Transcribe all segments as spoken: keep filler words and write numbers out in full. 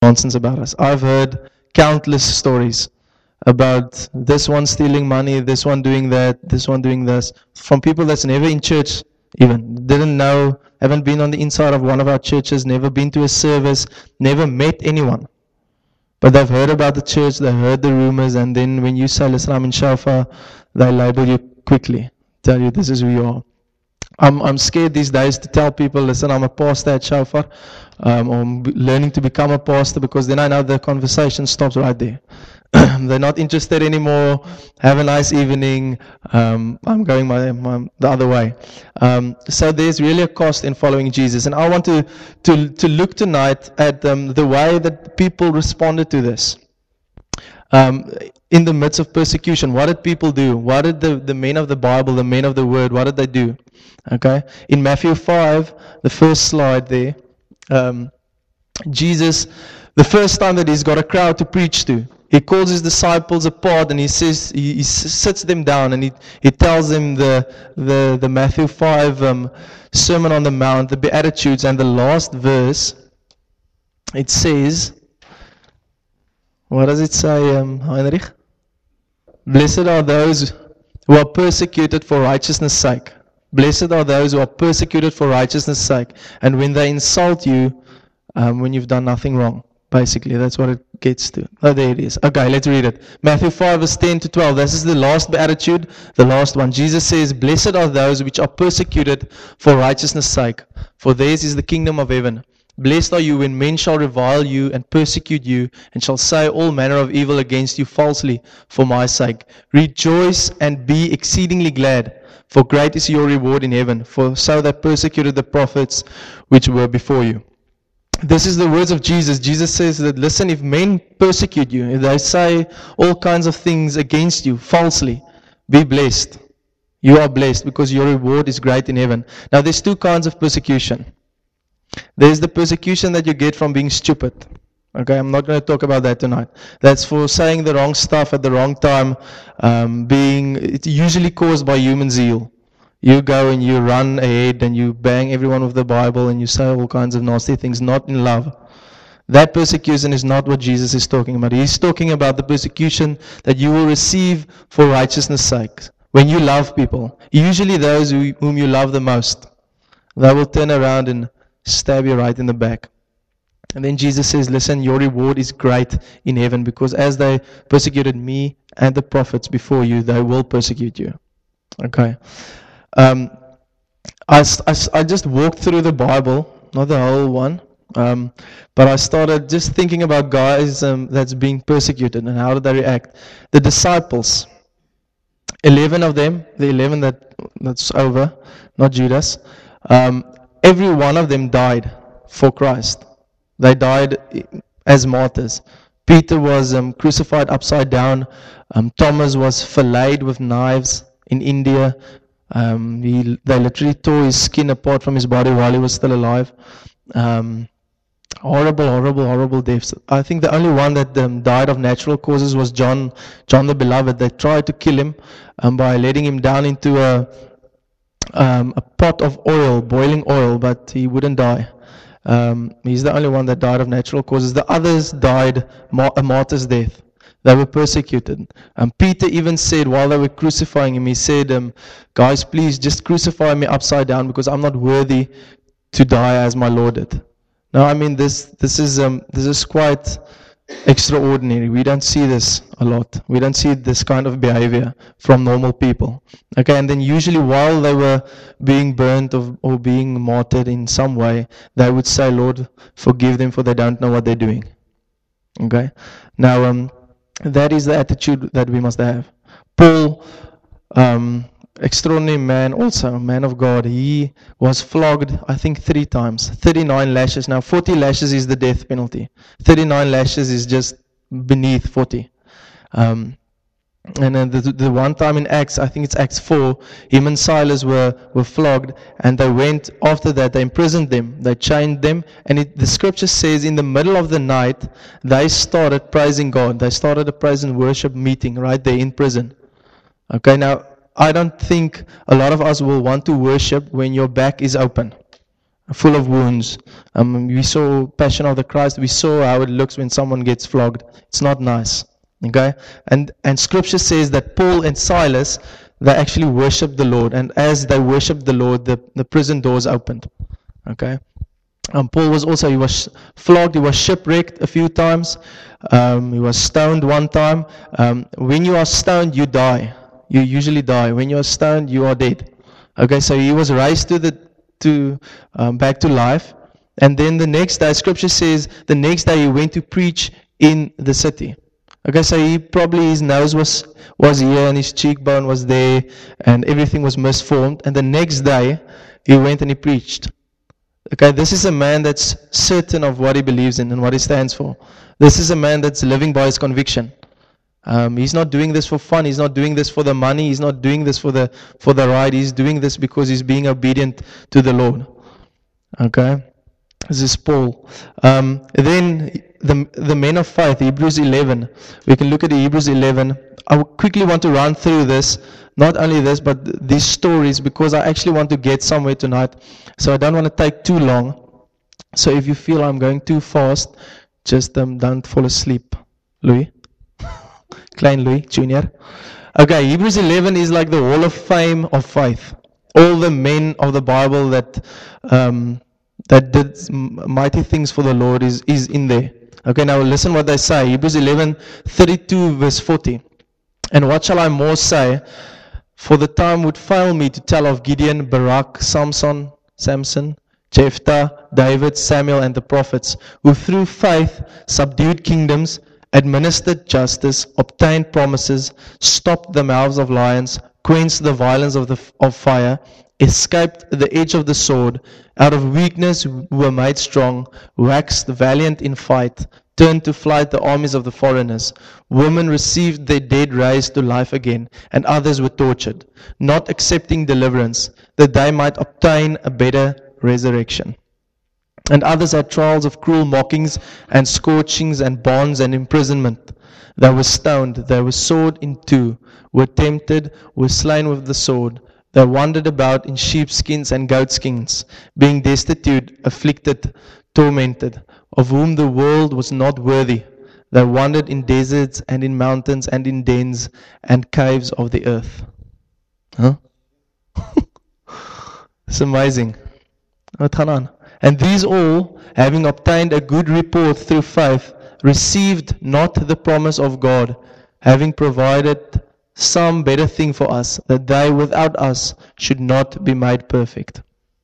nonsense about us. I've heard countless stories about this one stealing money, this one doing that, this one doing this, from people that's never in church even, didn't know, haven't been on the inside of one of our churches, never been to a service, never met anyone. But they've heard about the church, they've heard the rumors, and then when you say, listen, I'm in Shofar, they label you quickly, tell you this is who you are. I'm I'm scared these days to tell people, listen, I'm a pastor at Shofar, um, or I'm learning to become a pastor, because then I know the conversation stops right there. They're not interested anymore. Have a nice evening. Um, I'm going my, my, the other way. Um, so there's really a cost in following Jesus. And I want to, to, to look tonight at um, the way that people responded to this. Um, in the midst of persecution, what did people do? What did the, the men of the Bible, the men of the Word, what did they do? Okay. In Matthew five, the first slide there, um, Jesus, the first time that he's got a crowd to preach to, he calls his disciples apart and he says, he, he sits them down and he, he tells them the, the, the Matthew five um, Sermon on the Mount, the Beatitudes, and the last verse, it says, what does it say, um, Heinrich? Blessed are those who are persecuted for righteousness' sake. Blessed are those who are persecuted for righteousness' sake. And when they insult you, um, when you've done nothing wrong. Basically, that's what it gets to. Oh, there it is. Okay, let's read it. Matthew five, verse ten to twelve. This is the last beatitude, the last one. Jesus says, blessed are those which are persecuted for righteousness' sake, for theirs is the kingdom of heaven. Blessed are you when men shall revile you and persecute you, and shall say all manner of evil against you falsely for my sake. Rejoice and be exceedingly glad, for great is your reward in heaven, for so they persecuted the prophets which were before you. This is the words of Jesus. Jesus says that, listen, if men persecute you, if they say all kinds of things against you falsely, be blessed. You are blessed because your reward is great in heaven. Now, there's two kinds of persecution. There's the persecution that you get from being stupid. Okay, I'm not going to talk about that tonight. That's for saying the wrong stuff at the wrong time, um, being, it's usually caused by human zeal. You go and you run ahead and you bang everyone with the Bible and you say all kinds of nasty things, not in love. That persecution is not what Jesus is talking about. He's talking about the persecution that you will receive for righteousness' sake. When you love people, usually those who, whom you love the most, they will turn around and stab you right in the back. And then Jesus says, listen, your reward is great in heaven, because as they persecuted me and the prophets before you, they will persecute you. Okay. Um, I, I, I just walked through the Bible, not the whole one, um, but I started just thinking about guys um, that's being persecuted and how did they react. The disciples, eleven of them, the eleven that that's over, not Judas, um, every one of them died for Christ. They died as martyrs. Peter was um, crucified upside down. Um, Thomas was filleted with knives in India. Um, he, they literally tore his skin apart from his body while he was still alive. Um, horrible, horrible, horrible deaths. I think the only one that um, died of natural causes was John, John the Beloved. They tried to kill him um, by letting him down into a, um, a pot of oil, boiling oil, but he wouldn't die. Um, he's the only one that died of natural causes. The others died mar- a martyr's death. They were persecuted. Um, Peter even said while they were crucifying him, he said, um, guys, please just crucify me upside down because I'm not worthy to die as my Lord did. Now, I mean, this this is um, this is quite extraordinary. We don't see this a lot. We don't see this kind of behavior from normal people. Okay, and then usually while they were being burnt or, or being martyred in some way, they would say, Lord, forgive them for they don't know what they're doing. Okay, now um, that is the attitude that we must have. Paul, um, extraordinary man also, man of God, he was flogged, I think, three times, thirty-nine lashes. Now, forty lashes is the death penalty. thirty-nine lashes is just beneath forty. Um, and then the, the one time in Acts, I think it's Acts four, him and Silas were, were flogged, and they went, after that, they imprisoned them, they chained them, and it, the scripture says in the middle of the night, they started praising God. They started a praise and worship meeting right there in prison. Okay, now, I don't think a lot of us will want to worship when your back is open. full of wounds. Um, we saw Passion of the Christ. We saw how it looks when someone gets flogged. It's not nice. Okay, and and Scripture says that Paul and Silas, they actually worshipped the Lord, and as they worshipped the Lord, the the prison doors opened. Okay. Um, Paul was also, he was flogged, he was shipwrecked a few times, um, he was stoned one time. Um, when you are stoned, you die. You usually die. When you are stoned, you are dead. Okay, so he was raised to the to um, back to life, and then the next day, Scripture says, the next day he went to preach in the city. Okay, so he probably, his nose was was here and his cheekbone was there, and everything was misformed. And the next day, he went and he preached. Okay, this is a man that's certain of what he believes in and what he stands for. This is a man that's living by his conviction. Um, he's not doing this for fun. He's not doing this for the money. He's not doing this for the for the ride. He's doing this because he's being obedient to the Lord. Okay, this is Paul. Um, then the the men of faith, Hebrews eleven. We can look at Hebrews eleven. I quickly want to run through this. Not only this, but these stories, because I actually want to get somewhere tonight. So I don't want to take too long. So if you feel I'm going too fast, just um, don't fall asleep. Louis? Klein Louis, Junior. Okay, Hebrews eleven is like the Hall of Fame of faith. All the men of the Bible that um, that did mighty things for the Lord is, is in there. Okay, now listen what they say. Hebrews eleven, thirty-two verse forty. And what shall I more say? For the time would fail me to tell of Gideon, Barak, Samson, Samson, Jephthah, David, Samuel, and the prophets, who through faith subdued kingdoms, administered justice, obtained promises, stopped the mouths of lions, quenched the violence of the of fire, escaped the edge of the sword, out of weakness were made strong, waxed valiant in fight, turned to flight the armies of the foreigners. Women received their dead raised to life again, and others were tortured, not accepting deliverance, that they might obtain a better resurrection. And others had trials of cruel mockings and scorchings and bonds and imprisonment. They were stoned, they were sawed in two, were tempted, were slain with the sword. They wandered about in sheepskins and goatskins, being destitute, afflicted, tormented, of whom the world was not worthy. They wandered in deserts and in mountains and in dens and caves of the earth. Huh? It's amazing. Wat gaan aan? And these all, having obtained a good report through faith, received not the promise of God, having provided some better thing for us, that they without us should not be made perfect.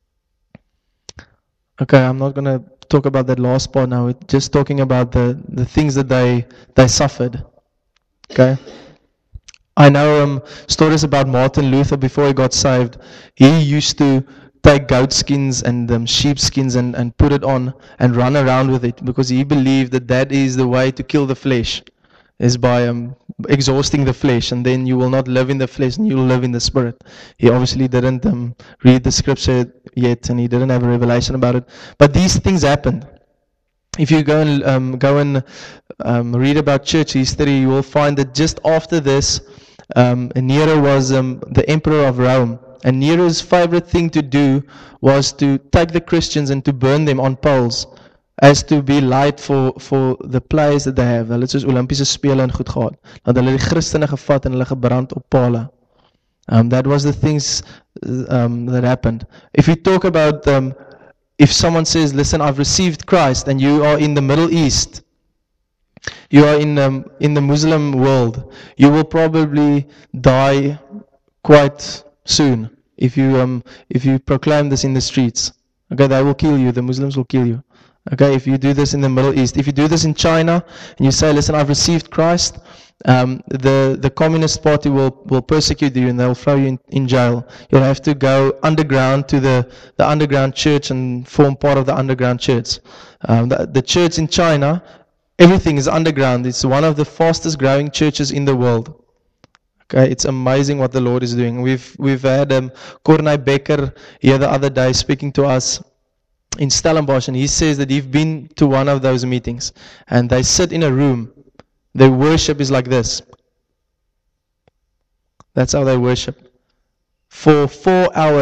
Okay, I'm not going to talk about that last part now. We're just talking about the, the things that they they suffered. Okay? I know um, stories about Martin Luther before he got saved. He used to take goat skins and um, sheep skins and, and put it on and run around with it because he believed that that is the way to kill the flesh, is by um, exhausting the flesh, and then you will not live in the flesh and you will live in the spirit. He obviously didn't um, read the scripture yet, and he didn't have a revelation about it. But these things happened. If you go and um, go and um, read about church history, you will find that just after this, um, Nero was um, the emperor of Rome. And Nero's favorite thing to do was to take the Christians and to burn them on poles, as to be light for for the plays that they have. Hulle het soos Olympiese spele en goed gehad. Dat hulle die Christene gevat en hulle gebrand op pale. Um, that was the things um, that happened. If you talk about, um, if someone says, listen, I've received Christ, and you are in the Middle East, you are in um, in the Muslim world, you will probably die quite soon if you um if you proclaim this in the streets. Okay, they will kill you. The Muslims will kill you. Okay, if you do this in the Middle East, if you do this in China and you say, listen, I've received Christ, um, the the Communist Party will will persecute you and they'll throw you in, in jail. You'll have to go underground to the the underground church and form part of the underground church. Um, the, the church in China, everything is underground. It's one of the fastest growing churches in the world. Okay, it's amazing what the Lord is doing. We've we've had um, Cornay Becker here the other day speaking to us in Stellenbosch, and he says that he's been to one of those meetings, and they sit in a room. Their worship is like this. That's how they worship. For four hours,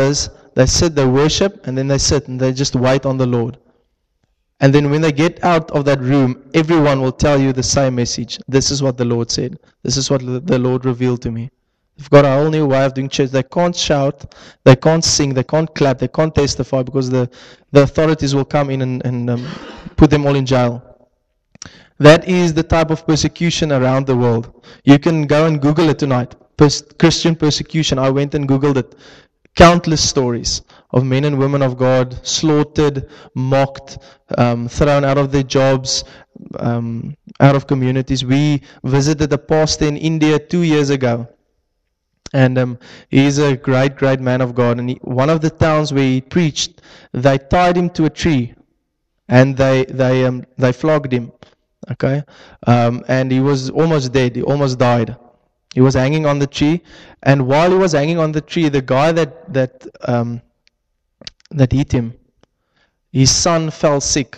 they sit, they worship, and then they sit and they just wait on the Lord. And then when they get out of that room, everyone will tell you the same message. This is what the Lord said. This is what the Lord revealed to me. They've got a whole new way of doing church. They can't shout, they can't sing, they can't clap, they can't testify because the, the authorities will come in and, and um, put them all in jail. That is the type of persecution around the world. You can go and Google it tonight. Pers- Christian persecution. I went and Googled it. Countless stories of men and women of God slaughtered, mocked, um, thrown out of their jobs, um, out of communities. We visited a pastor in India two years ago. And um, he's a great, great man of God. And he, one of the towns where he preached, they tied him to a tree, and they they um, they flogged him. Okay, um, and he was almost dead. He almost died. He was hanging on the tree, and while he was hanging on the tree, the guy that that um, that hit him, his son fell sick.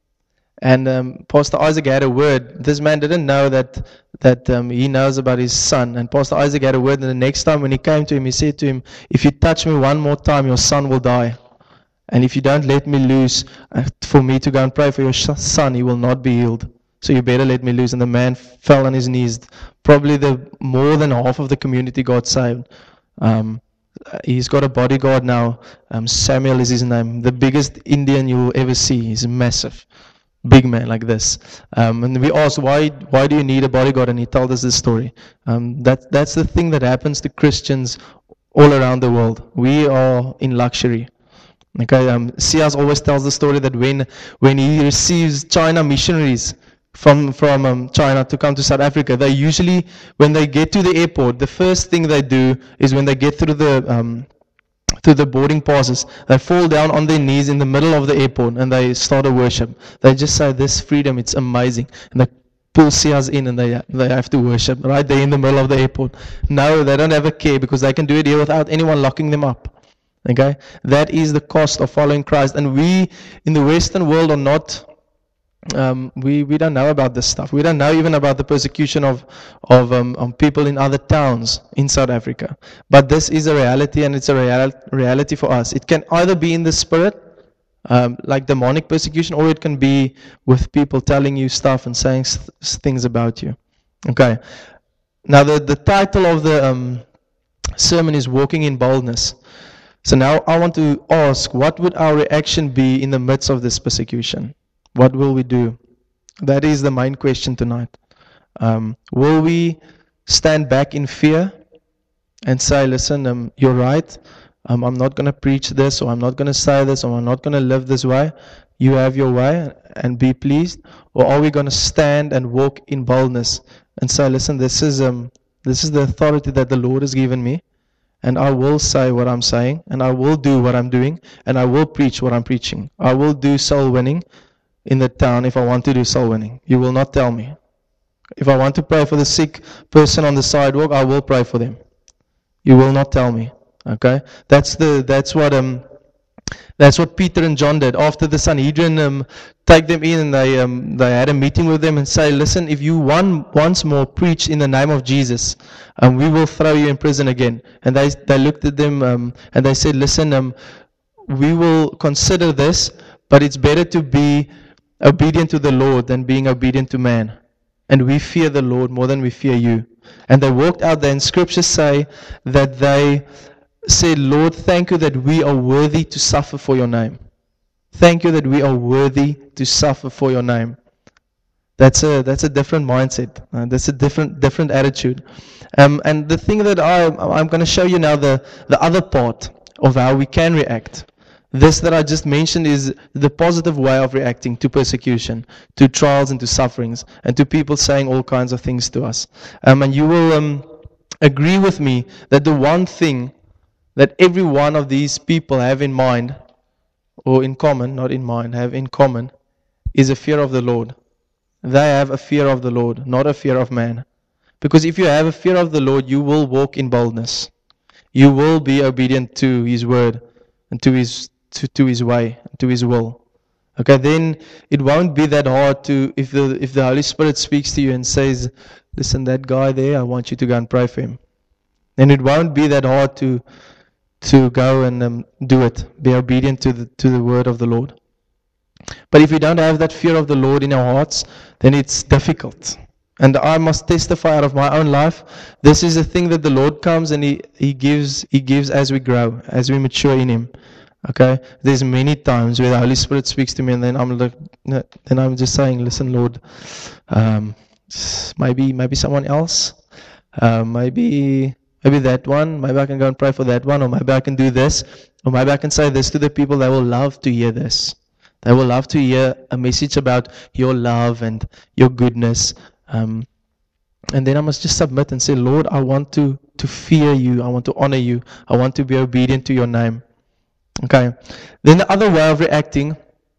And um, Pastor Isaac had a word. This man didn't know that that um, he knows about his son. And Pastor Isaac had a word. And the next time when he came to him, he said to him, "If you touch me one more time, your son will die. And if you don't let me loose uh, for me to go and pray for your son, he will not be healed. So you better let me loose." And the man fell on his knees. Probably the more than half of the community got saved. Um, he's got a bodyguard now. Um, Samuel is his name. The biggest Indian you'll ever see. He's massive. Big man like this. Um, and we asked, why why do you need a bodyguard? And he told us this story. Um, that, that's the thing that happens to Christians all around the world. We are in luxury. Okay, um, Sias always tells the story that when when he receives China missionaries from from um, China to come to South Africa, they usually, when they get to the airport, the first thing they do is when they get through the um, to the boarding passes, they fall down on their knees in the middle of the airport and they start a worship. They just say, "This freedom, it's amazing." And they pull Sias in and they they have to worship right there in the middle of the airport. No, they don't have a care because they can do it here without anyone locking them up. Okay? That is the cost of following Christ. And we in the Western world are not Um, we, we don't know about this stuff. We don't know even about the persecution of of, um, of people in other towns in South Africa. But this is a reality, and it's a real, reality for us. It can either be in the spirit, um, like demonic persecution, or it can be with people telling you stuff and saying th- things about you. Okay. Now the, the title of the um, sermon is Walking in Boldness. So now I want to ask, what would our reaction be in the midst of this persecution? What will we do? That is the main question tonight. Um, will we stand back in fear and say, "Listen, um, you're right. Um, I'm not going to preach this, or I'm not going to say this, or I'm not going to live this way. You have your way and be pleased"? Or are we going to stand and walk in boldness and say, "Listen, this is um, this is the authority that the Lord has given me, and I will say what I'm saying, and I will do what I'm doing, and I will preach what I'm preaching. I will do soul winning in the town if I want to do soul winning. You will not tell me. If I want to pray for the sick person on the sidewalk, I will pray for them. You will not tell me." Okay? That's the that's what um that's what Peter and John did. After the Sanhedrin um, take them in, and they um, they had a meeting with them and say, "Listen, if you one once more preach in the name of Jesus, um, we will throw you in prison again." And they they looked at them um, and they said, "Listen, um, we will consider this, but it's better to be obedient to the Lord than being obedient to man. And we fear the Lord more than we fear you." And they walked out there, and scriptures say that they said, "Lord, thank you that we are worthy to suffer for your name. Thank you that we are worthy to suffer for your name." That's a that's a different mindset. Uh, that's a different different attitude. Um, and the thing that I I'm going to show you now, the the other part of how we can react. This that I just mentioned is the positive way of reacting to persecution, to trials and to sufferings, and to people saying all kinds of things to us. Um, and you will um, agree with me that the one thing that every one of these people have in mind, or in common, not in mind, have in common, is a fear of the Lord. They have a fear of the Lord, not a fear of man. Because if you have a fear of the Lord, you will walk in boldness. You will be obedient to His word and to His To, to his way, to his will. Okay, then it won't be that hard to, if the if the Holy Spirit speaks to you and says, "Listen, that guy there, I want you to go and pray for him." Then it won't be that hard to to go and um, do it, be obedient to the to the word of the Lord. But if we don't have that fear of the Lord in our hearts, then it's difficult. And I must testify out of my own life. This is a thing that the Lord comes and He, He gives He gives as we grow, as we mature in Him. Okay? There's many times where the Holy Spirit speaks to me, and then I'm like, then I'm just saying, listen, Lord, um, maybe maybe someone else, uh, maybe maybe that one, maybe I can go and pray for that one, or maybe I can do this, or maybe I can say this to the people that will love to hear this. They will love to hear a message about your love and your goodness. Um, and then I must just submit and say, Lord, I want to, to fear you. I want to honor you. I want to be obedient to your name. Okay. Then the other way of reacting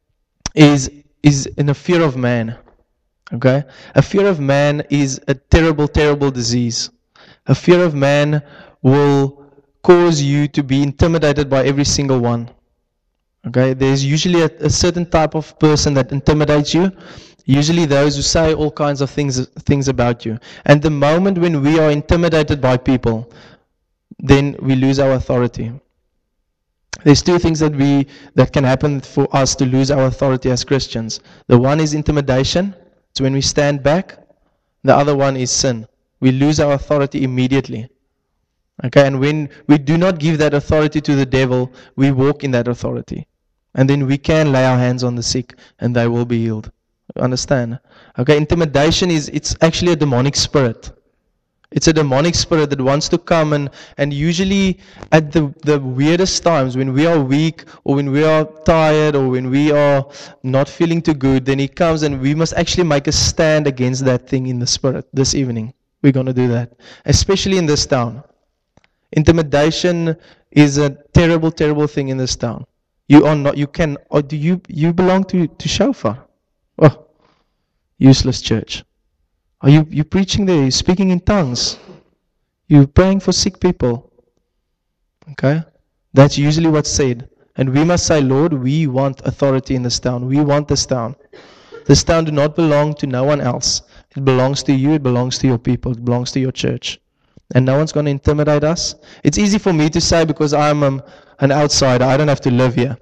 is, is in a fear of man. Okay. A fear of man is a terrible, terrible disease. A fear of man will cause you to be intimidated by every single one. Okay, there's usually a, a certain type of person that intimidates you. Usually those who say all kinds of things things about you. And the moment when we are intimidated by people, then we lose our authority. There's two things that we that can happen for us to lose our authority as Christians. The one is intimidation. It's when we stand back. The other one is sin. We lose our authority immediately. Okay, and when we do not give that authority to the devil, we walk in that authority. And then we can lay our hands on the sick and they will be healed. Understand? Okay, intimidation is, it's actually a demonic spirit. It's a demonic spirit that wants to come and, and usually at the, the weirdest times when we are weak or when we are tired or when we are not feeling too good, then he comes and we must actually make a stand against that thing in the spirit this evening. We're going to do that. Especially in this town. Intimidation is a terrible, terrible thing in this town. You are not, you can, or do you, you belong to, to Shofar? Oh, useless church. Are you, you preaching there? You're speaking in tongues. You're praying for sick people. Okay? That's usually what's said. And we must say, Lord, we want authority in this town. We want this town. This town do not belong to no one else. It belongs to you. It belongs to your people. It belongs to your church. And no one's going to intimidate us. It's easy for me to say because I'm um, an outsider. I don't have to live here.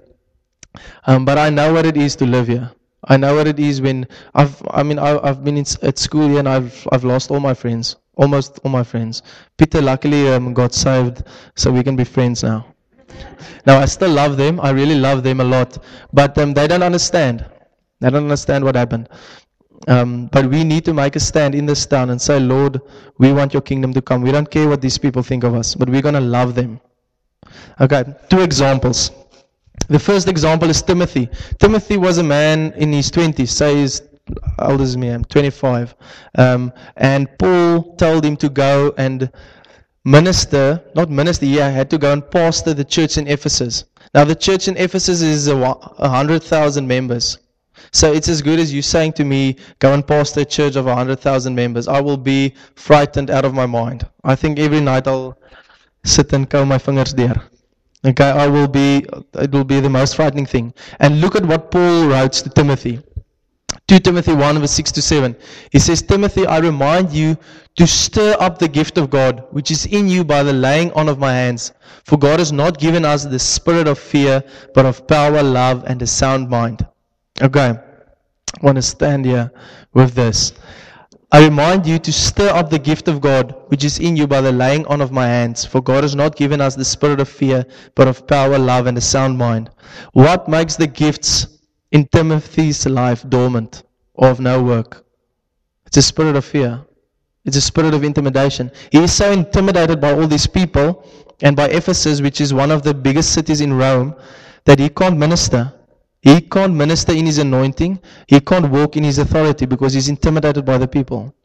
Um, but I know what it is to live here. I know what it is when I've, I mean, I, I've been in, at school here and I've, I've lost all my friends. Almost all my friends. Peter luckily um, got saved, so we can be friends now. Now, I still love them. I really love them a lot. But um, they don't understand. They don't understand what happened. Um, but we need to make a stand in this town and say, Lord, we want your kingdom to come. We don't care what these people think of us, but we're going to love them. Okay, two examples. The first example is Timothy. Timothy was a man in his twenties, say he's older than me, I'm twenty-five. Um, and Paul told him to go and minister, not minister, yeah, had to go and pastor the church in Ephesus. Now the church in Ephesus is a, a hundred thousand members. So it's as good as you saying to me, go and pastor a church of one hundred thousand members. I will be frightened out of my mind. I think every night I'll sit and curl my fingers there. Okay, I will be, it will be the most frightening thing. And look at what Paul writes to Timothy. Second Timothy one, verse six to seven. He says, Timothy, I remind you to stir up the gift of God, which is in you by the laying on of my hands. For God has not given us the spirit of fear, but of power, love, and a sound mind. Okay, I want to stand here with this. I remind you to stir up the gift of God, which is in you by the laying on of my hands. For God has not given us the spirit of fear, but of power, love, and a sound mind. What makes the gifts in Timothy's life dormant or of no work? It's a spirit of fear. It's a spirit of intimidation. He is so intimidated by all these people and by Ephesus, which is one of the biggest cities in Rome, that he can't minister. He can't minister in his anointing. He can't walk in his authority because he's intimidated by the people.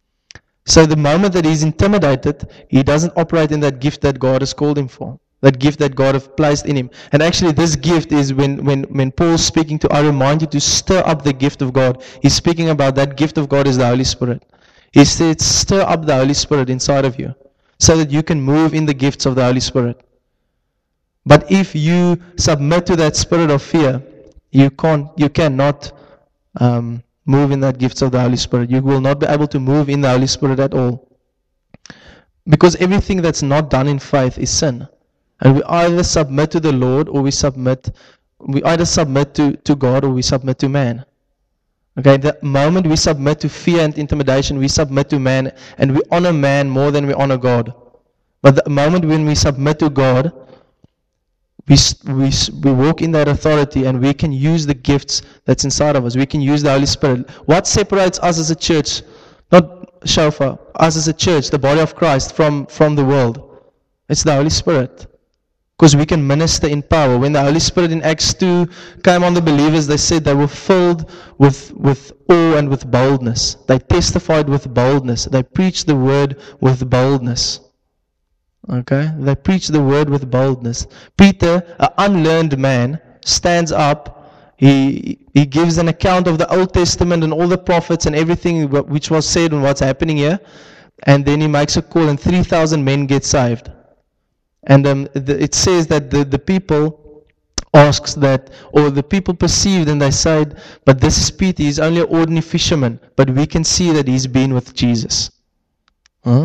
So the moment that he's intimidated, he doesn't operate in that gift that God has called him for. That gift that God has placed in him. And actually this gift is when, when, when Paul's speaking to, I remind you to stir up the gift of God. He's speaking about that gift of God is the Holy Spirit. He said, stir up the Holy Spirit inside of you so that you can move in the gifts of the Holy Spirit. But if you submit to that spirit of fear, You can't, you cannot um, move in that gifts of the Holy Spirit. You will not be able to move in the Holy Spirit at all. Because everything that's not done in faith is sin. And we either submit to the Lord or we submit, we either submit to, to God or we submit to man. Okay, the moment we submit to fear and intimidation, we submit to man, and we honor man more than we honor God. But the moment when we submit to God, we, we, we walk in that authority and we can use the gifts that's inside of us. We can use the Holy Spirit. What separates us as a church, not Shofar, us as a church, the body of Christ, from, from the world? It's the Holy Spirit. Because we can minister in power. When the Holy Spirit in Acts two came on the believers, they said they were filled with, with awe and with boldness. They testified with boldness. They preached the word with boldness. Okay? They preached the word with boldness. Peter, an unlearned man, stands up. He, he gives an account of the Old Testament and all the prophets and everything which was said and what's happening here. And then he makes a call and three thousand men get saved. And um, the, it says that the, the people asks that, or the people perceived and they said, but this is Peter, he's only an ordinary fisherman, but we can see that he's been with Jesus. Huh?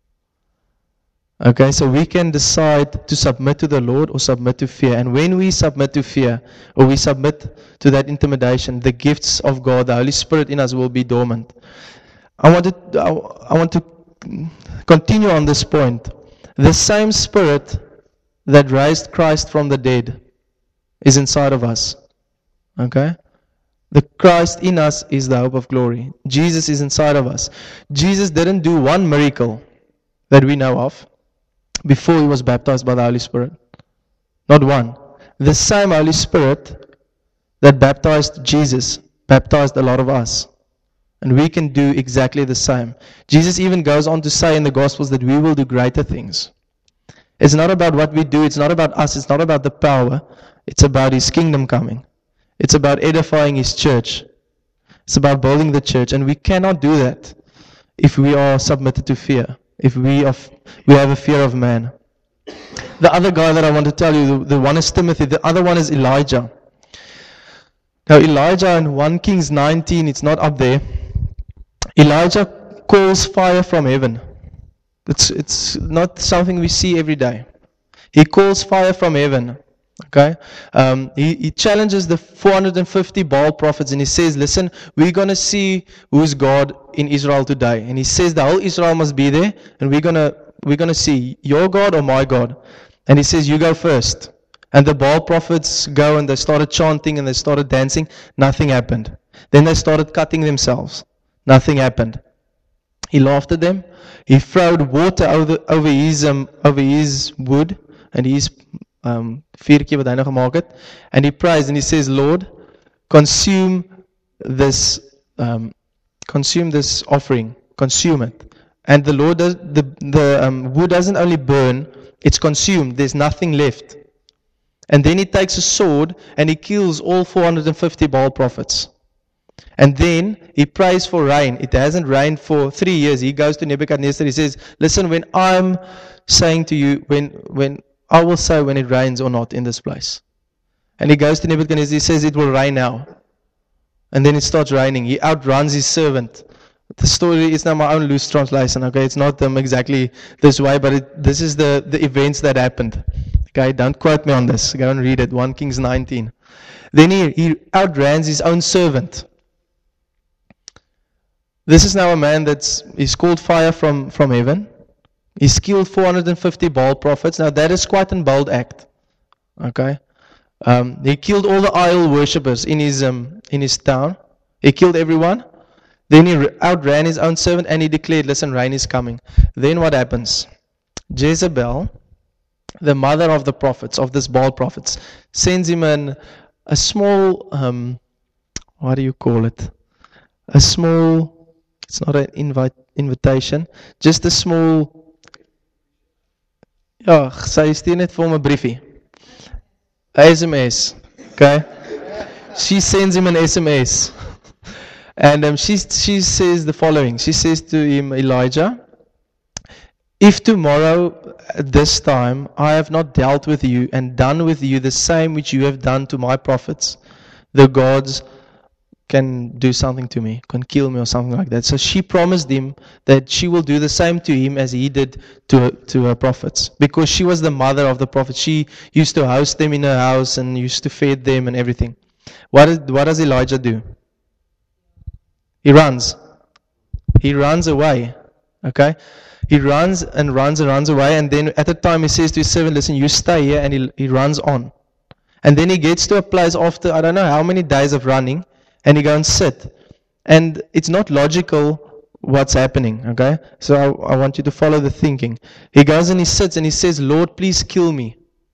Okay, so we can decide to submit to the Lord or submit to fear. And when we submit to fear, or we submit to that intimidation, the gifts of God, the Holy Spirit in us will be dormant. I want to, I, I want to continue on this point. The same Spirit that raised Christ from the dead is inside of us. Okay? The Christ in us is the hope of glory. Jesus is inside of us. Jesus didn't do one miracle that we know of before he was baptized by the Holy Spirit. Not one. The same Holy Spirit that baptized Jesus baptized a lot of us. And we can do exactly the same. Jesus even goes on to say in the Gospels that we will do greater things. It's not about what we do. It's not about us. It's not about the power. It's about His kingdom coming. It's about edifying His church. It's about building the church. And we cannot do that if we are submitted to fear. If we, are, we have a fear of man. The other guy that I want to tell you, the, the one is Timothy. The other one is Elijah. Now Elijah in First Kings nineteen, it's not up there. Elijah calls fire from heaven. It's, it's not something we see every day. He calls fire from heaven. Okay? Um, he, he challenges the four hundred fifty Baal prophets and he says, listen, we're going to see who's God in Israel today. And he says the whole Israel must be there and we're going to we're going to see your God or my God. And he says, you go first. And the Baal prophets go and they started chanting and they started dancing. Nothing happened. Then they started cutting themselves. Nothing happened. He laughed at them. He throwed water over, over, his, um, over his wood and his um, vuurtjie wat hy nou gemaak het. And he prays and he says, Lord, consume this, um, consume this offering. Consume it. And the Lord, does, the, the um, wood doesn't only burn, it's consumed. There's nothing left. And then he takes a sword and he kills all four hundred fifty Baal prophets. And then he prays for rain. It hasn't rained for three years. He goes to Nebuchadnezzar. He says, listen, when I'm saying to you, when, when I will say when it rains or not in this place. And he goes to Nebuchadnezzar. He says, it will rain now. And then it starts raining. He outruns his servant. The story is now my own loose translation. Okay, it's not um, exactly this way, but it, this is the, the events that happened. Okay, don't quote me on this. Go and read it. First Kings nineteen. Then he, he outruns his own servant. This is now a man that's he's called fire from, from heaven. He's killed four hundred fifty Baal prophets. Now that is quite a bold act. Okay, um, he killed all the idol worshippers in his um, in his town. He killed everyone. Then he outran his own servant and he declared, "Listen, rain is coming." Then what happens? Jezebel, the mother of the prophets, of this Baal prophets, sends him an, a small, um, what do you call it? A small, it's not an invite, invitation, just a small, ja, sy stuur net vir hom 'n briefie. 'n S M S, okay? She sends him an S M S. And um, she, she says the following. She says to him, Elijah, if tomorrow at this time I have not dealt with you and done with you the same which you have done to my prophets, the gods can do something to me, can kill me or something like that. So she promised him that she will do the same to him as he did to to her prophets, because she was the mother of the prophets. She used to house them in her house and used to feed them and everything. What is, what does Elijah do? He runs. He runs away. Okay? He runs and runs and runs away, and then at the time he says to his servant, listen, you stay here, and he, he runs on. And then he gets to a place after, I don't know how many days of running, and he goes and sit. And it's not logical what's happening, okay? So I, I want you to follow the thinking. He goes and he sits and he says, Lord, please kill me.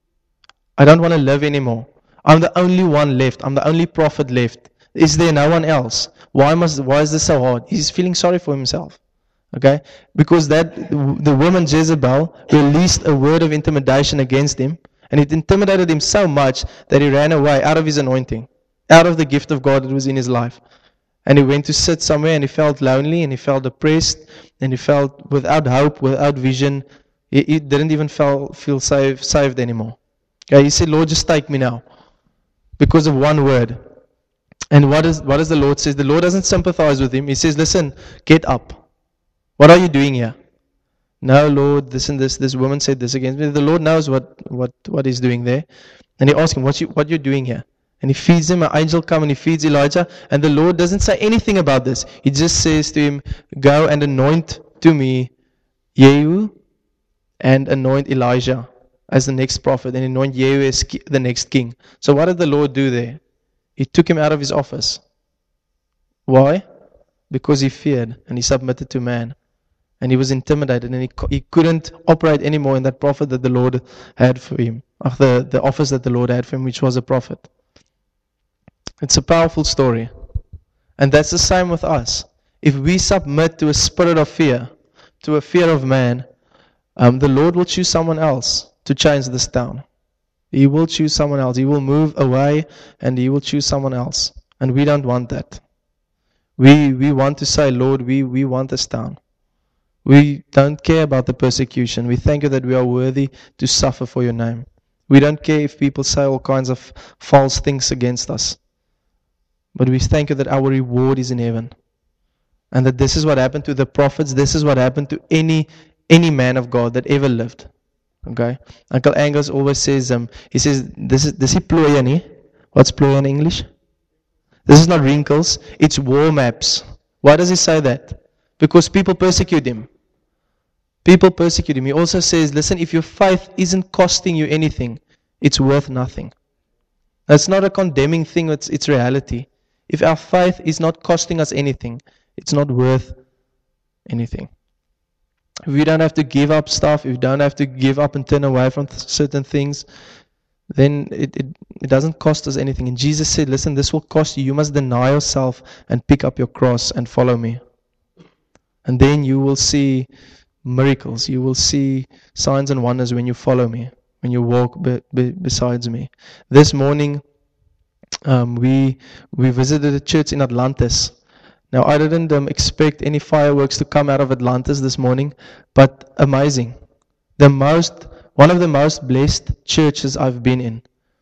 I don't want to live anymore. I'm the only one left. I'm the only prophet left. Is there no one else? Why must? Why is this so hard? He's feeling sorry for himself. Okay? Because that the woman Jezebel released a word of intimidation against him, and it intimidated him so much that he ran away out of his anointing, out of the gift of God that was in his life. And he went to sit somewhere, and he felt lonely, and he felt depressed, and he felt without hope, without vision. He, he didn't even feel, feel safe, saved anymore. Okay? He said, Lord, just take me now. Because of one word. And what is what does the Lord says? The Lord doesn't sympathize with him. He says, listen, get up. What are you doing here? No, Lord, this and this, this woman said this against me. The Lord knows what, what, what he's doing there. And he asks him, what you what you doing here? And he feeds him. An angel comes and he feeds Elijah. And the Lord doesn't say anything about this. He just says to him, go and anoint to me Jehu and anoint Elijah as the next prophet, and anoint Jehu as the next king. So what did the Lord do there? He took him out of his office. Why? Because he feared and he submitted to man. And he was intimidated, and he, he couldn't operate anymore in that prophet that the Lord had for him, of the, the office that the Lord had for him, which was a prophet. It's a powerful story. And that's the same with us. If we submit to a spirit of fear, to a fear of man, um, the Lord will choose someone else to change this town. He will choose someone else. He will move away and He will choose someone else. And we don't want that. We we want to say, Lord, we, we want this town. We don't care about the persecution. We thank you that we are worthy to suffer for your name. We don't care if people say all kinds of false things against us. But we thank you that our reward is in heaven. And that this is what happened to the prophets. This is what happened to any any man of God that ever lived. Okay? Uncle Angus always says, um, he says, this is, does he ploy any? What's ploy in English? This is not wrinkles, it's war maps. Why does he say that? Because people persecute him. People persecute him. He also says, listen, if your faith isn't costing you anything, it's worth nothing. That's not a condemning thing, it's, it's reality. If our faith is not costing us anything, it's not worth anything. If we don't have to give up stuff, if we don't have to give up and turn away from th- certain things, then it, it, it doesn't cost us anything. And Jesus said, listen, this will cost you. You must deny yourself and pick up your cross and follow me. And then you will see miracles. You will see signs and wonders when you follow me, when you walk be, be, besides me. This morning, um, we we visited a church in Atlantis. Now, I didn't um, expect any fireworks to come out of Atlantis this morning, but amazing. The most, one of the most blessed churches I've been in.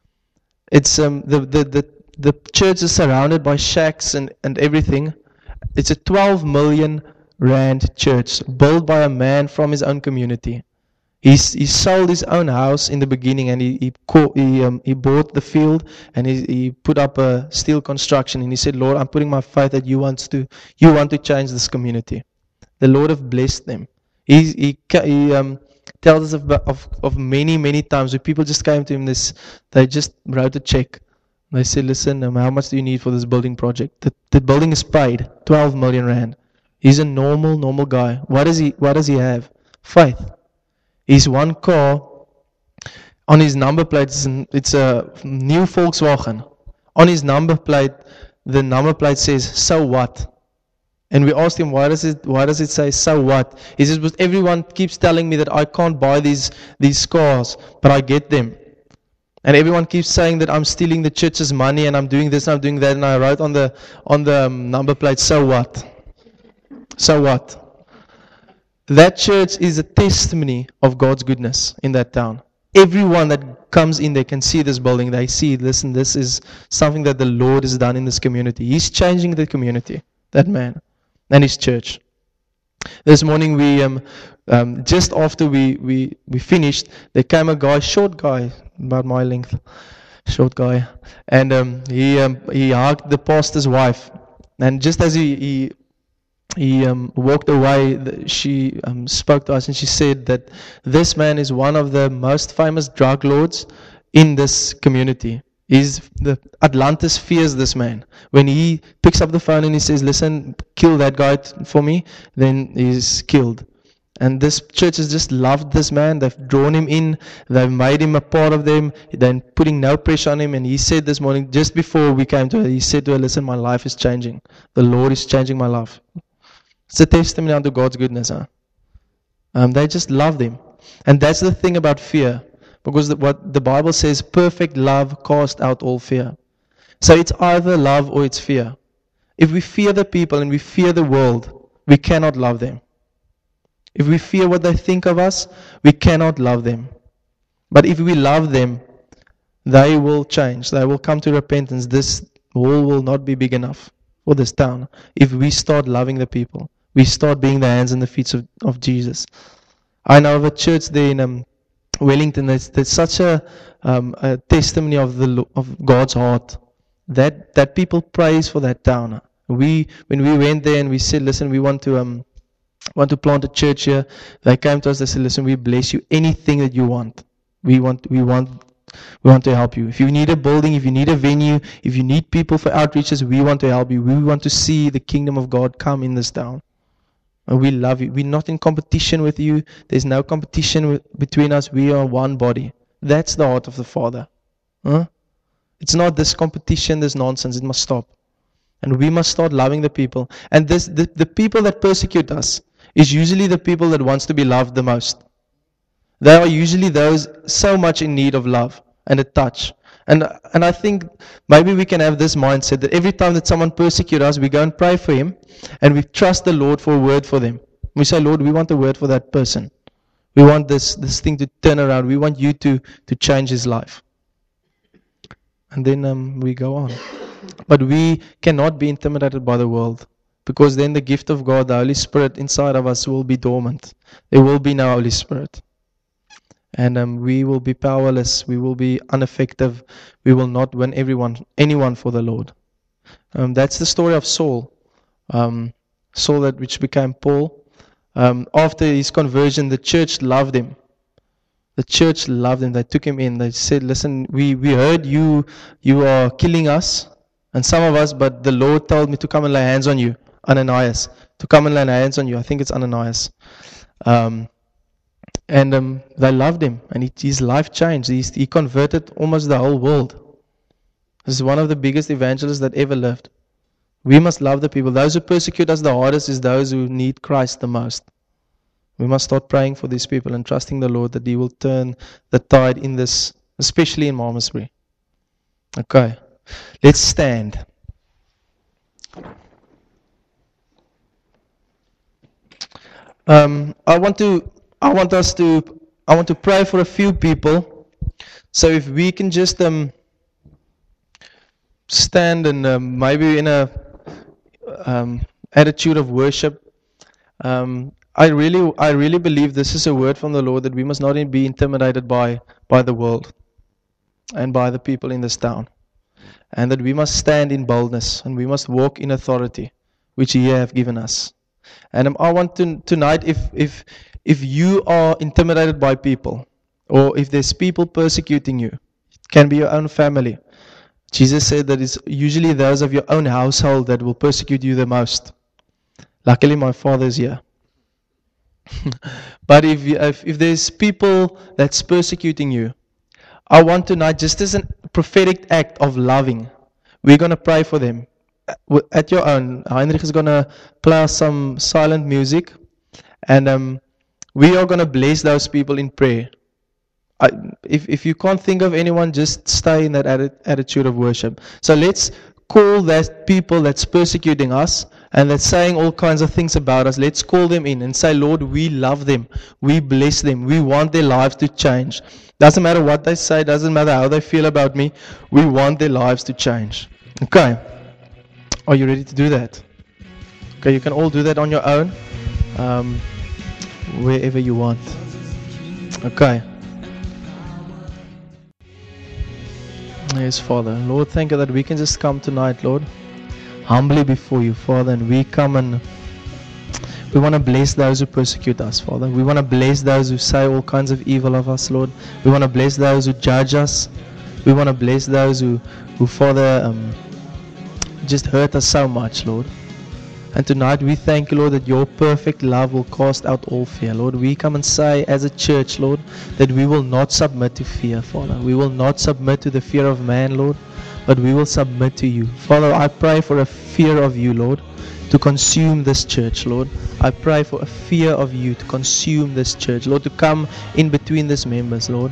It's um, the, the, the, the church is surrounded by shacks and, and everything. It's a twelve million rand church built by a man from his own community. He's, he sold his own house in the beginning, and he he, co- he, um, he bought the field, and he, he put up a steel construction, and he said, Lord, I'm putting my faith that you want to you want to change this community. The Lord have blessed them. He he, he um, tells us of, of of many many times where people just came to him. This they just wrote a check. They said, listen, um, how much do you need for this building project? The the building is paid twelve million rand. He's a normal normal guy. What does he what does he have? Faith. His one car, on his number plate, it's a new Volkswagen. On his number plate, the number plate says, so what? And we asked him, why does it why does it say, so what? He says, because everyone keeps telling me that I can't buy these, these cars, but I get them. And everyone keeps saying that I'm stealing the church's money, and I'm doing this, and I'm doing that, and I wrote on the, on the um, number plate, so what? So what? That church is a testimony of God's goodness in that town. everyone that comes in there can see this building. They see, listen, this is something that the Lord has done in this community. He's changing the community, that man, and his church. This morning we, um, um, just after we, we, we finished, there came a guy, short guy, about my length, short guy, and um, he um, he hugged the pastor's wife. And just as he he, he um, walked away, she um, spoke to us and she said that this man is one of the most famous drug lords in this community. He's the Atlantis fears this man. When he picks up the phone and he says, "Listen, kill that guy t- for me," then he's killed. And this church has just loved this man. They've drawn him in. They've made him a part of them. They're putting no pressure on him. And he said this morning, just before we came to her, he said to her, "Listen, my life is changing. The Lord is changing my life." It's a testimony unto God's goodness. Huh? Um, they just loved him. And that's the thing about fear. Because the, what the Bible says, perfect love casts out all fear. So it's either love or it's fear. If we fear the people and we fear the world, we cannot love them. If we fear what they think of us, we cannot love them. But if we love them, they will change. They will come to repentance. This wall will not be big enough for this town. If we start loving the people, we start being the hands and the feet of, of Jesus. I know of a church there in um, Wellington. There's, there's such a, um, a testimony of the of God's heart that that people praise for that town. We when we went there and we said, "Listen, we want to um." want to plant a church here," they came to us, they said, "Listen, we bless you, anything that you want. We want we want we want to help you. If you need a building, if you need a venue, if you need people for outreaches, we want to help you. We want to see the kingdom of God come in this town. And we love you. We're not in competition with you. There's no competition with, between us. We are one body." That's the heart of the Father. Huh? It's not this competition, this nonsense. It must stop. And we must start loving the people. And this the, the people that persecute us is usually the people that wants to be loved the most. They are usually those so much in need of love and a touch. And and I think maybe we can have this mindset that every time that someone persecutes us, we go and pray for him, and we trust the Lord for a word for them. We say, "Lord, we want a word for that person. We want this, this thing to turn around. We want you to, to change his life." And then um, we go on. But we cannot be intimidated by the world, because then the gift of God, the Holy Spirit inside of us, will be dormant. There will be no Holy Spirit. And um, we will be powerless. We will be ineffective. We will not win everyone, anyone for the Lord. Um, that's the story of Saul. Um, Saul, that which became Paul. Um, after his conversion, the church loved him. The church loved him. They took him in. They said, "Listen, we, we heard you you are killing us, and some of us, but the Lord told me to come and lay hands on you." Ananias. To come and lay hands on you. I think it's Ananias. Um, and um, they loved him. And it, his life changed. He, he converted almost the whole world. This is one of the biggest evangelists that ever lived. We must love the people. Those who persecute us the hardest is those who need Christ the most. We must start praying for these people and trusting the Lord that He will turn the tide in this, especially in Malmesbury. Okay, let's stand. Um, I want to, I want us to, I want to pray for a few people. So if we can just um, stand and um, maybe in a um, attitude of worship. Um, I really, I really believe this is a word from the Lord that we must not be intimidated by by the world and by the people in this town, and that we must stand in boldness and we must walk in authority, which He have given us. And um, I want to tonight, if if if you are intimidated by people, or if there's people persecuting you, it can be your own family. Jesus said that it's usually those of your own household that will persecute you the most. Luckily, my father is here. But if, you, if if there's people that's persecuting you, I want tonight, just as a prophetic act of loving, we're going to pray for them. At your own, Heinrich is going to play some silent music, and um, we are going to bless those people in prayer. I, if if you can't think of anyone, just stay in that atti- attitude of worship. So let's call that people that's persecuting us and that's saying all kinds of things about us, let's call them in and say, Lord, we love them. We bless them. We want their lives to change. Doesn't matter what they say. Doesn't matter how they feel about me. We want their lives to change. Okay. Are you ready to do that? Okay, you can all do that on your own. Um, wherever you want. Okay. Yes, Father. Lord, thank you that we can just come tonight, Lord, humbly before you, Father, and we come and we want to bless those who persecute us, Father. We want to bless those who say all kinds of evil of us, Lord. We want to bless those who judge us. We want to bless those who, who Father, um, just hurt us so much, Lord. And tonight we thank you, Lord, that your perfect love will cast out all fear. Lord, we come and say as a church, Lord, that we will not submit to fear, Father. We will not submit to the fear of man, Lord, but we will submit to you. Father, I pray for a fear of you, Lord, to consume this church, Lord. I pray for a fear of you to consume this church, Lord, to come in between these members, Lord.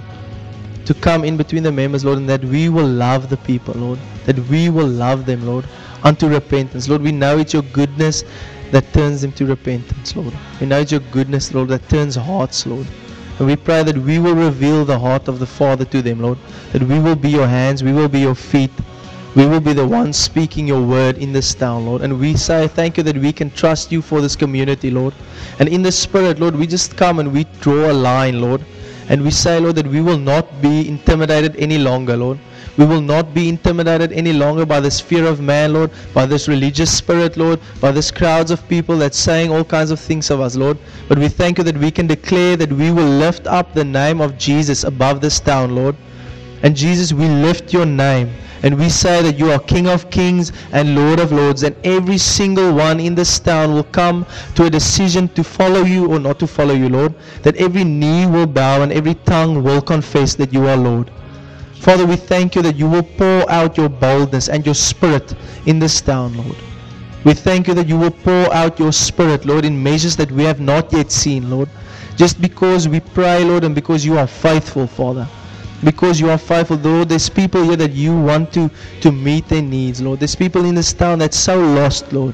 To come in between the members, Lord, and that we will love the people, Lord. That we will love them, Lord, unto repentance. Lord, we know it's your goodness that turns them to repentance, Lord. We know it's your goodness, Lord, that turns hearts, Lord. And we pray that we will reveal the heart of the Father to them, Lord. That we will be your hands, we will be your feet. We will be the ones speaking your word in this town, Lord. And we say thank you that we can trust you for this community, Lord. And in the Spirit, Lord, we just come and we draw a line, Lord. And we say, Lord, that we will not be intimidated any longer, Lord. We will not be intimidated any longer by this fear of man, Lord, by this religious spirit, Lord, by this crowds of people that's saying all kinds of things of us, Lord. But we thank you that we can declare that we will lift up the name of Jesus above this town, Lord. And Jesus, we lift your name. And we say that you are King of Kings and Lord of Lords. And every single one in this town will come to a decision to follow you or not to follow you, Lord. That every knee will bow and every tongue will confess that you are Lord. Father, we thank you that you will pour out your boldness and your spirit in this town, Lord. We thank you that you will pour out your spirit, Lord, in measures that we have not yet seen, Lord. Just because we pray, Lord, and because you are faithful, Father. Because you are faithful, Lord. There's people here that you want to, to meet their needs, Lord. There's people in this town that's so lost, Lord.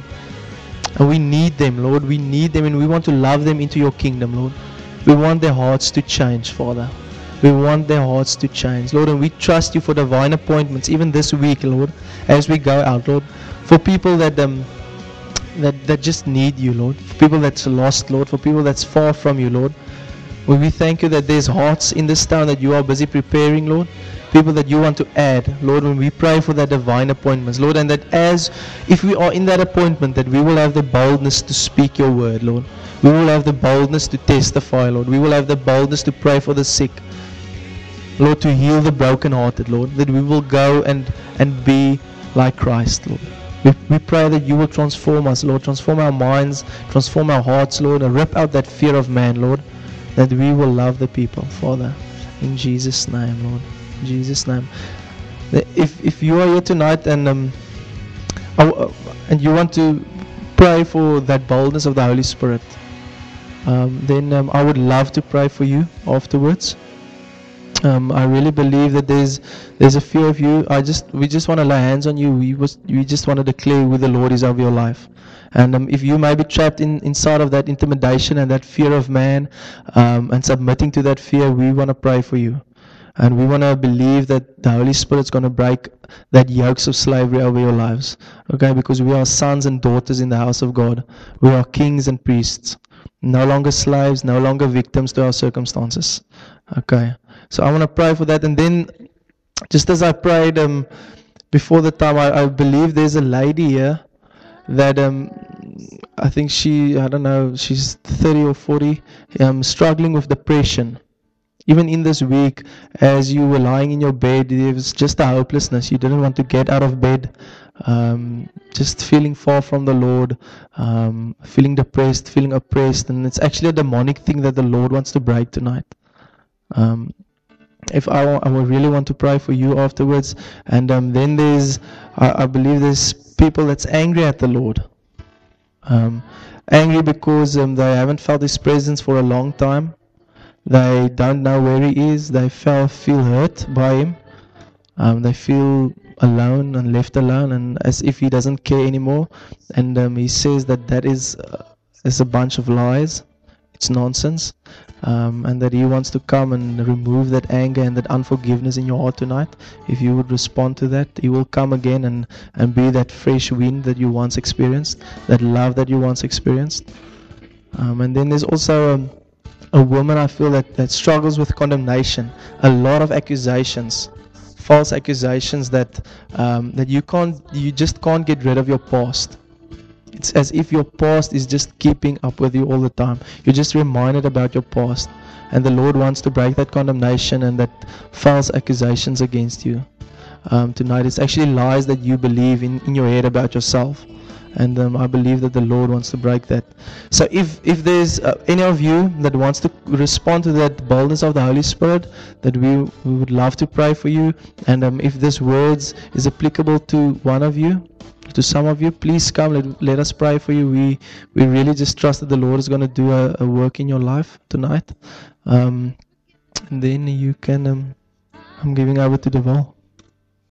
And we need them, Lord. We need them and we want to love them into your kingdom, Lord. We want their hearts to change, Father. We want their hearts to change, Lord. And we trust you for divine appointments, even this week, Lord, as we go out, Lord. For people that um that, that just need you, Lord. For people that's lost, Lord. For people that's far from you, Lord. We thank you that there's hearts in this town that you are busy preparing, Lord. People that you want to add, Lord, when we pray for that divine appointments, Lord. And that as, if we are in that appointment, that we will have the boldness to speak your word, Lord. We will have the boldness to testify, Lord. We will have the boldness to pray for the sick, Lord, to heal the brokenhearted, Lord. That we will go and, and be like Christ, Lord. We, we pray that you will transform us, Lord. Transform our minds, transform our hearts, Lord. And rip out that fear of man, Lord. That we will love the people, Father, in Jesus' name, Lord. In Jesus' name. If if you are here tonight and um and you want to pray for that boldness of the Holy Spirit, um, then um, I would love to pray for you afterwards. Um, I really believe that there's there's a fear of you. I just we just want to lay hands on you. We was we just want to declare who the Lord is over your life. And um, if you may be trapped in, inside of that intimidation and that fear of man um, and submitting to that fear, we want to pray for you. And we want to believe that the Holy Spirit's going to break that yokes of slavery over your lives. Okay, because we are sons and daughters in the house of God. We are kings and priests. No longer slaves, no longer victims to our circumstances. Okay, so I want to pray for that. And then, just as I prayed um, before the time, I, I believe there's a lady here that um, I think she, I don't know, she's thirty or forty, um, struggling with depression. Even in this week, as you were lying in your bed, there was just a hopelessness. You didn't want to get out of bed, um, just feeling far from the Lord, um, feeling depressed, feeling oppressed. And it's actually a demonic thing that the Lord wants to break tonight. Um, if I, I would really want to pray for you afterwards. And um, then there's, I, I believe there's people that's angry at the Lord. Um, angry because um, they haven't felt His presence for a long time. They don't know where He is. They feel, feel hurt by Him. Um, they feel alone and left alone, and as if he doesn't care anymore. And um, he says that that is uh, is a bunch of lies. It's nonsense, um, and that he wants to come and remove that anger and that unforgiveness in your heart tonight. If you would respond to that, he will come again and, and be that fresh wind that you once experienced, that love that you once experienced. Um, and then there's also um, a woman, I feel, that, that struggles with condemnation, a lot of accusations, false accusations that um, that you can't, you just can't get rid of your past. It's as if your past is just keeping up with you all the time. You're just reminded about your past. And the Lord wants to break that condemnation and that false accusations against you. Um, tonight, it's actually lies that you believe in, in your head about yourself. And um, I believe that the Lord wants to break that. So if, if there's uh, any of you that wants to respond to that boldness of the Holy Spirit, that we, we would love to pray for you. And um, if this words is applicable to one of you, to some of you, please come, let, let us pray for you. We we really just trust that the Lord is going to do a, a work in your life tonight. Um, and then you can, um, I'm giving over to Deval.